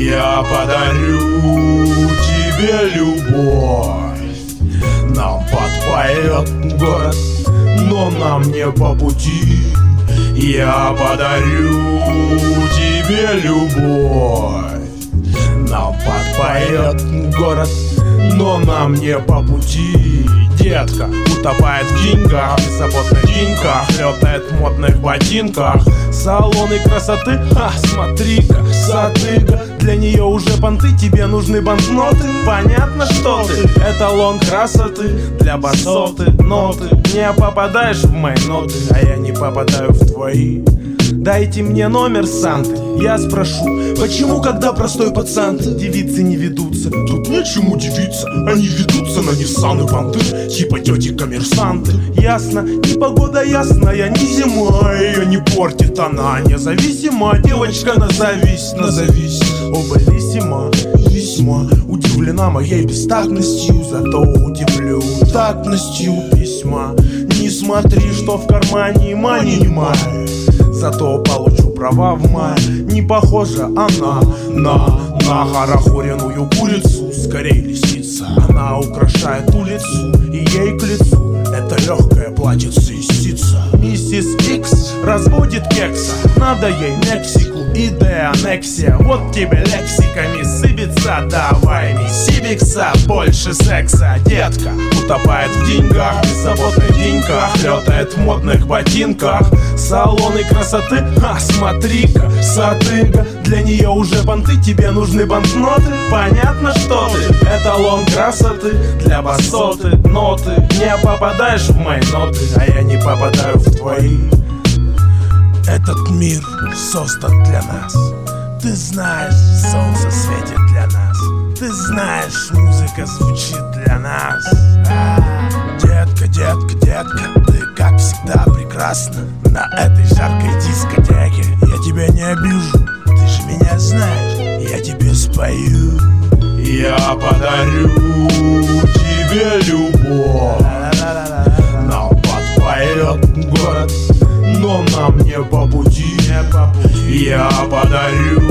Я подарю тебе любовь. Нам подпоет город, но нам не по пути. Я подарю тебе любовь. Нам подпоет город, но нам не по пути. Детка утопает в деньгах, беззаботных деньках, летает в модных ботинках. Салоны красоты, смотри-ка, сатыга. Для нее уже понты, тебе нужны банкноты. Понятно, что ты эталон красоты. Для басоты ноты. Не попадаешь в мои ноты, а я не попадаю в твои. Дайте мне номер Санты, я спрошу, почему, когда простой пацан девицы не ведутся? Тут нечему удивиться, они ведутся на Ниссаны понты, типа тети-коммерсанты. Ясно, не погода ясная, не зима, ее не портит она. Независима, девочка, назовись. Оба весьма удивлена моей бестактностью, зато удивлю тактностью письма. Не смотри, что в кармане мани не май, зато получу права в мае. Не похожа она на хорохоренную курицу, скорее лисица. Она украшает улицу, и ей к лицу это легкое платьице и сица. Миссис Икс разводит кекса, надо ей Мексику и деанексия. Вот тебе лексиками сыпется, давай миссибикса, больше секса. Детка утопает в деньгах, беззаботных деньках, летает в модных ботинках. Салоны красоты, смотри-ка, сатыга. Для нее уже понты, тебе нужны банкноты. Понятно, что ты эталон красоты. Для басоты ноты. Не попадаешь в мои ноты, а я не попадаю в твои. Этот мир создан для нас. Ты знаешь, солнце светит для нас. Ты знаешь, музыка звучит для нас. Детка, ты как всегда прекрасна на этой жаркой дискотеке. Я тебя не обижу, ты же меня знаешь, я тебе спою. Я подарю тебе любовь. Нам подпоет город, но нам не по пути. Я подарю